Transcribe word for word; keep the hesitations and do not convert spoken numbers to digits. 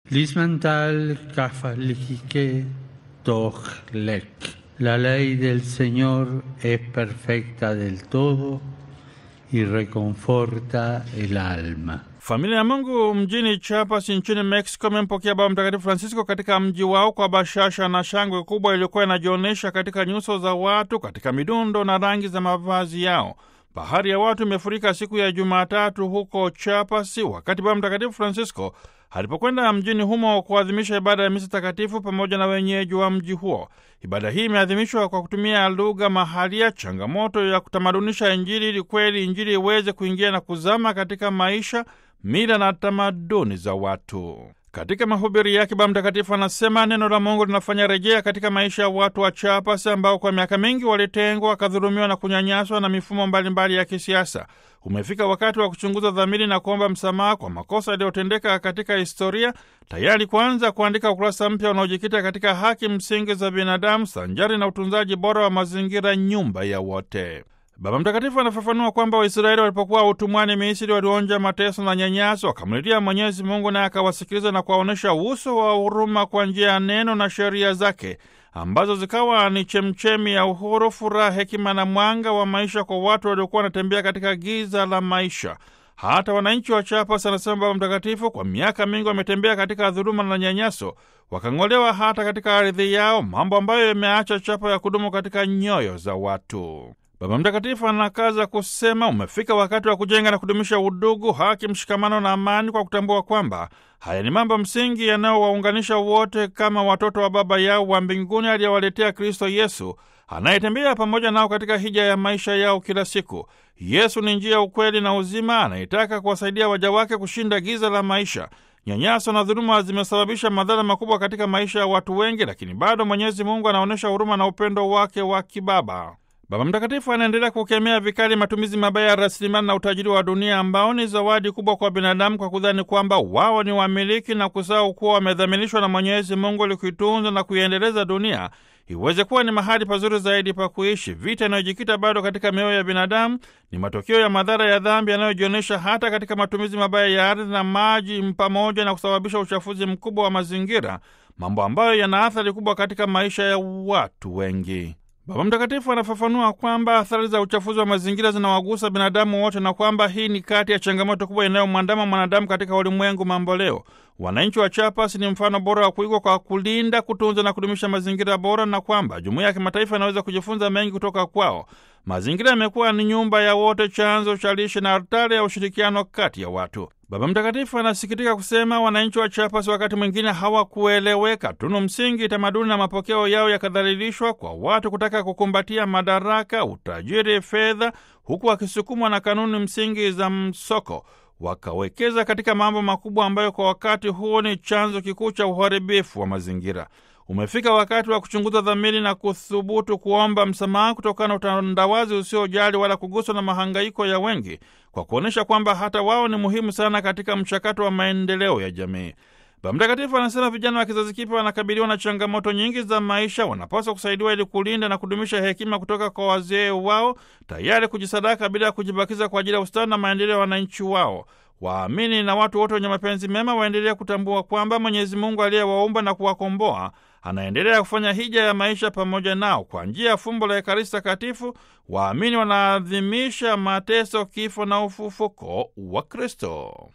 Lismantal Kafalike Tohlek. La ley del Señor es perfecta del todo y reconforta el alma. Familia ya Mungu mjini Chiapas nchini Mexico imempokea Baba Mtakatifu Francisco katika mji wao kwa bashasha na shangwe kubwa iliyokuwa inajionyesha katika nyuso za watu, katika midundo na rangi za mavazi yao. Bahari ya watu imefurika siku ya Jumatatu huko Chiapas wakati Baba Mtakatifu Francisco alipokwenda mjini humo kuadhimisha ibada ya misa takatifu pamoja na wenyeji wa mji huo. Ibada hii imeadhimishwa kwa kutumia lugha mahalia, changamoto ya kutamadunisha Injili ili kweli Injili iweze kuingia na kuzama katika maisha, mila na tamaduni za watu. Katika mahubiri yake Baba Mtakatifu anasema neno la Mungu linafanya rejea katika maisha ya watu wa Chiapas ambao kwa miaka mingi walitengwa, wakadhulumiwa na kunyanyaswa na mifumo mbalimbali mbali ya kisiasa. Umefika wakati wa kuchunguza dhamiri na kuomba msamaha kwa makosa yaliyotendeka katika historia, tayari kuanza kuandika ukurasa mpya unaojikita katika haki msingi za binadamu sanjari na utunzaji bora wa mazingira, nyumba ya wote. Baba Mtakatifu anafafanua kwamba Waisraeli walipokuwa utumwani Misri walionja mateso na nyanyaso, wakamlilia Mwenyezi Mungu naye akawasikiliza na kuwaonyesha uso wa huruma kwa njia ya neno na sheria zake, ambazo zikawa ni chemchemi ya uhuru, furaha, hekima na mwanga wa maisha kwa watu waliokuwa wanatembea katika giza la maisha. Hata wananchi wa Chiapas, anasema Baba Mtakatifu, kwa miaka mingi wametembea katika dhuluma na nyanyaso, wakang'olewa hata katika ardhi yao, mambo ambayo yameacha chapa ya kudumu katika nyoyo za watu. Baba Mtakatifu anakaza kusema umefika wakati wa kujenga na kudumisha udugu, haki, mshikamano na amani, kwa kutambua kwamba haya ni mambo msingi yanayowaunganisha wote kama watoto wa Baba yao wa mbinguni aliyewaletea Kristo Yesu, anayetembea pamoja nao katika hija ya maisha yao kila siku. Yesu ni njia, ukweli na uzima, anayetaka kuwasaidia waja wake kushinda giza la maisha. Nyanyaso na dhuluma zimesababisha madhara makubwa katika maisha ya watu wengi, lakini bado Mwenyezi Mungu anaonyesha huruma na upendo wake wa kibaba. Baba Mtakatifu anaendelea kukemea vikali matumizi mabaya ya rasilimali na utajiri wa dunia ambao ni zawadi kubwa kwa binadamu, kwa kudhani kwamba wao ni wamiliki na kusahau kuwa wamedhaminishwa na Mwenyezi Mungu ili kuitunza na kuiendeleza dunia iweze kuwa ni mahali pazuri zaidi pa kuishi. Vita inayojikita bado katika mioyo ya binadamu ni matokeo ya madhara ya dhambi yanayojionyesha hata katika matumizi mabaya ya ardhi na maji, pamoja na kusababisha uchafuzi mkubwa wa mazingira, mambo ambayo yana athari kubwa katika maisha ya watu wengi. Baba Mtakatifu anafafanua kwamba athari za uchafuzi wa mazingira zinawagusa binadamu wote na kwamba hii ni kati ya changamoto kubwa inayomwandama mwanadamu katika ulimwengu mamboleo. Wananchi wa Chiapas ni mfano bora wa kuigwa kwa kulinda, kutunza na kudumisha mazingira bora, na kwamba jumuiya ya kimataifa inaweza kujifunza mengi kutoka kwao. Mazingira yamekuwa ni nyumba ya wote, chanzo cha lishe na altare ya ushirikiano kati ya watu. Baba Mtakatifu anasikitika kusema wananchi wa Chiapas wakati mwingine hawakueleweka. Tunu msingi, tamaduni na mapokeo yao yakadhalilishwa kwa watu kutaka kukumbatia madaraka, utajiri, fedha, huku wakisukumwa na kanuni msingi za msoko. Wakawekeza katika mambo makubwa ambayo kwa wakati huo ni chanzo kikuu cha uharibifu wa mazingira. Umefika wakati wa kuchunguza dhamiri na kuthubutu kuomba msamaha kutokana na utandawazi usiojali wala kuguswa na mahangaiko ya wengi, kwa kuonyesha kwamba hata wao ni muhimu sana katika mchakato wa maendeleo ya jamii. Baba Mtakatifu anasema vijana wa kizazi kipya wanakabiliwa na changamoto nyingi za maisha, wanapaswa kusaidiwa ili kulinda na kudumisha hekima kutoka kwa wazee wao, tayari kujisadaka bila ya kujibakiza kwa ajili ya ustawi na maendeleo ya wananchi wao. Waamini na watu wote wenye mapenzi mema waendelea kutambua kwamba Mwenyezi Mungu aliyewaumba na kuwakomboa anaendelea kufanya hija ya maisha pamoja nao. Kwa njia ya fumbo la Ekaristi Takatifu, waamini wanaadhimisha mateso, kifo na ufufuko wa Kristo.